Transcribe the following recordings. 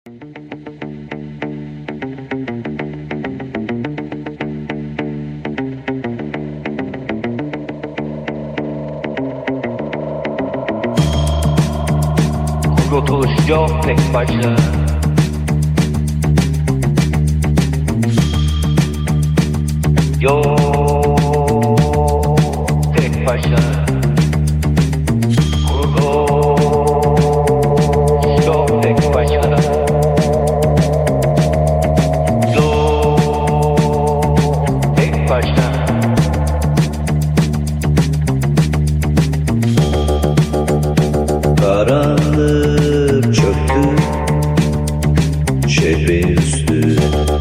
Kurtuluş yok tek başına. Yok tek başına. Kurtuluş yok tek başına. Yok tek başına. Karanlık çöktü şehrin üstü,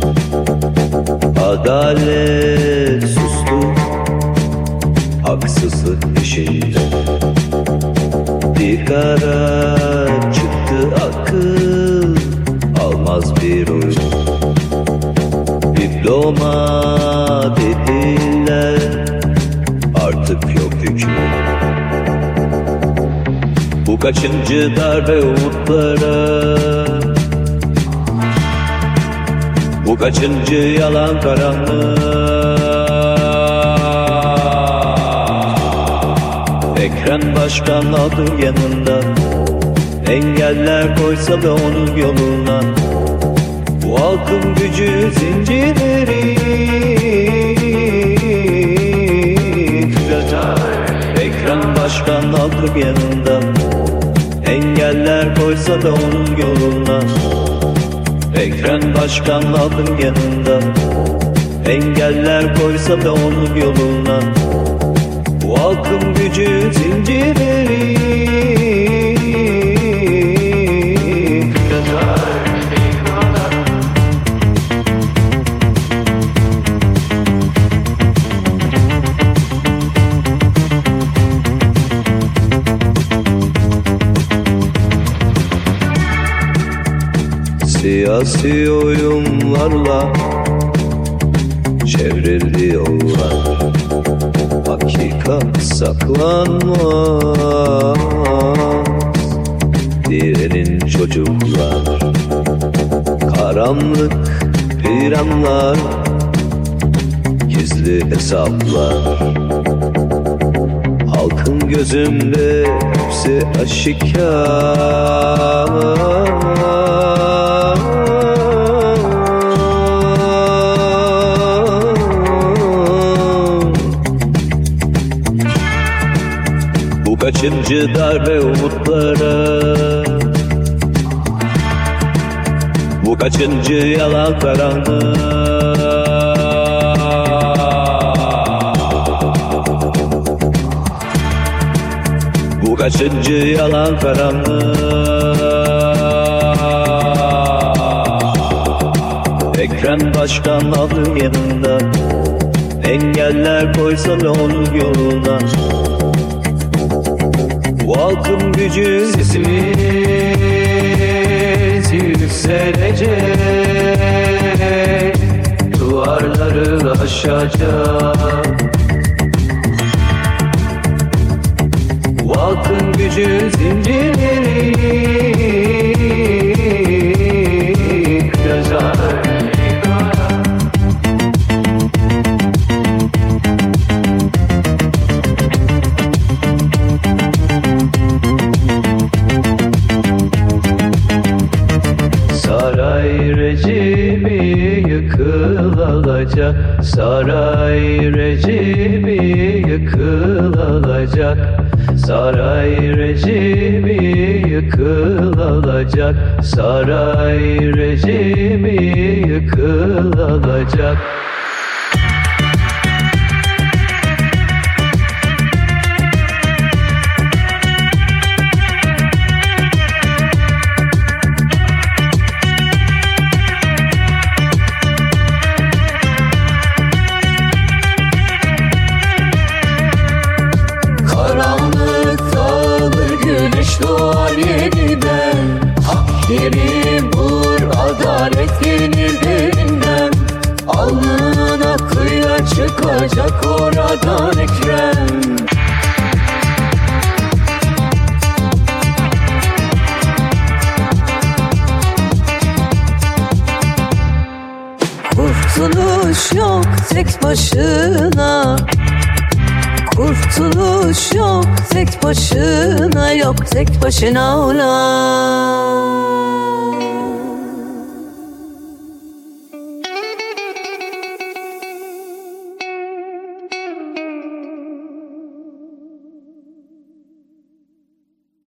adalet sustu haksızlık peşinde. Bir karar çıktı, akıl almaz bir oyun. Diploma dediler, artık yok hükmü. Bu kaçıncı darbe umutlara, bu kaçıncı yalan karanlık. Ekrem Başkan aldı yanında, engeller koysa da onun yoluna. Bu halkın gücü zincirleri kırar. Ekrem Başkan aldı yanında, engeller koysa da onun yoluna. Ekrem Başkan aldım yanında, engeller koysa da onun yoluna. Bu halkın gücü zincirleri kırar. Siyasi oyunlarla çevrildi yollar, hakikat saklanmaz. Direnin çocuklar, karanlık planlar, gizli hesaplar. Halkın gözünde hepsi aşikar. Bu kaçıncı darbe umutlara, bu kaçıncı yalan karanlık. Bu kaçıncı yalan karanlık. Ekrem Başkan aldı yanında, engeller koysa da onun yoluna. Bu halkın gücü sesimiz yükselecek, duvarları aşacak. Bu halkın gücü zincirleri kırar. Saray rejimi yıkılacak, saray rejimi yıkılacak, saray rejimi yıkılacak, saray rejimi yıkılacak. Doğar yeniden, hak yeri vur, adalet gelir derinden. Alnına kıyıya çıkacak oradan Ekrem. Kurtuluş yok tek başına. Kurtuluş yok tek başına, yok tek başına ulan.